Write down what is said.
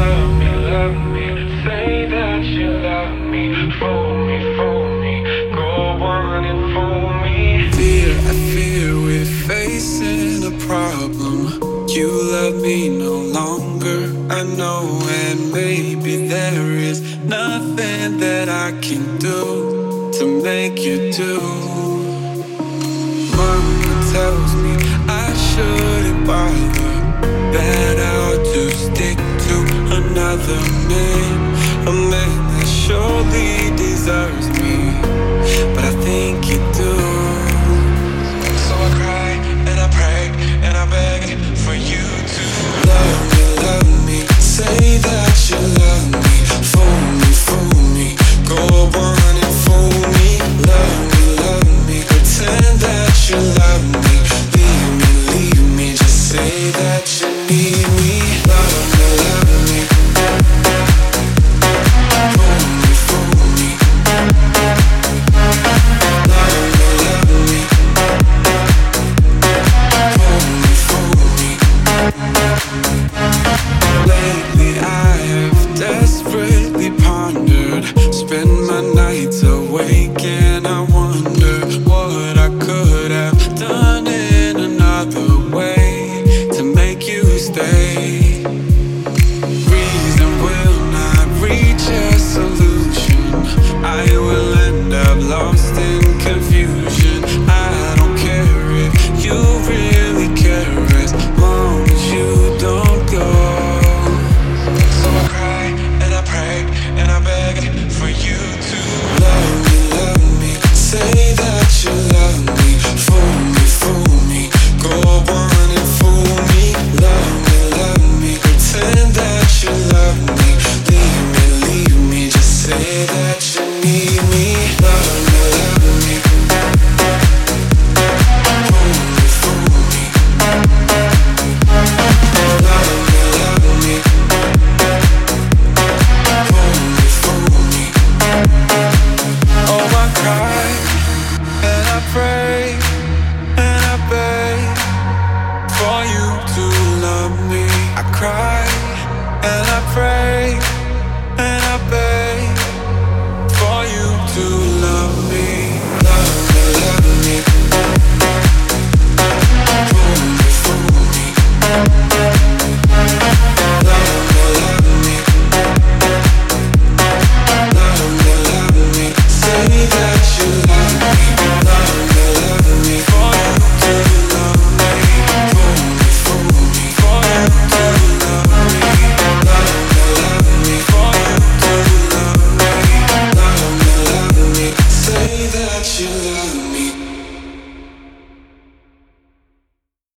love me. Say that you love me. Fool me, go on and fool me. I fear we're facing a problem. You love me no longer, I know, and maybe there is nothing that I can do to make you do. Mama tells me I shouldn't bother, that I ought to stick to another man, a man that surely deserves me, but I think you do. So I cry and I pray and I beg for you to love me, say that you love me, fool me, go on and fool me, love me, pretend that you love me, leave me, just say that you need me, love me, fool me, lately I have desperately pondered, spend my nights awake and I wonder what I could have done in another way to make you stay. Reason will not reach a solution, I will end up lost in confusion. I don't care if you really care as long as you don't go. So I cry and I pray and I beg for you to love me, say that you love me, fool me, go on and fool me, love me, pretend that you love me, leave me, just say that you need me, love me, fool me, love me, fool me. Oh, I cry and I pray and I beg for you to love me. I cry and I pray and I beg for you to